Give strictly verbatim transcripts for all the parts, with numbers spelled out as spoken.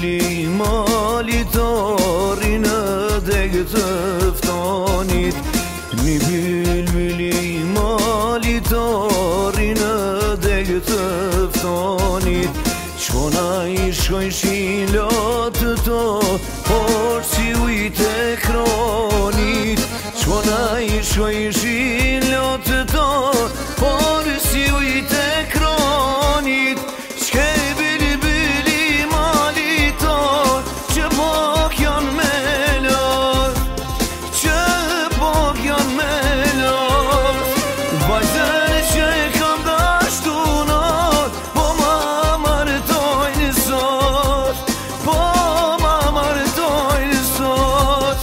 بلبلی مالی تارینه دیگه تفتانید می بلبلی مالی تارینه دیگه تفتانید چون عشقای شیلات تو پرسی وی تکرانید چون عشقای شیلات تو پرسی وی تکرانید چه بلبلی مالی تار چه پاکیان ملار چه پاکیان ملار وزن شکم داشتونار با ممر تاین سار با ممر تاین سار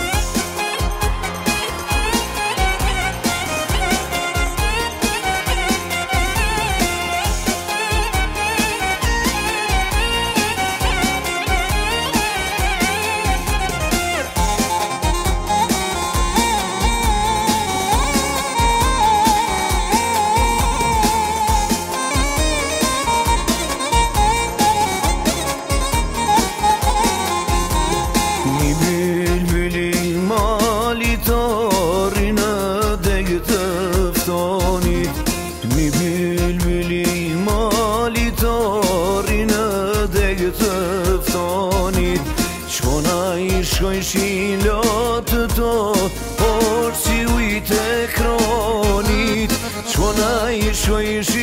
تارینه دیگه تفتانید می بلبلی مالی تارینه دیگه تفتانید چون عشقای شیلات تو پرسی وی تکرانید چون عشقای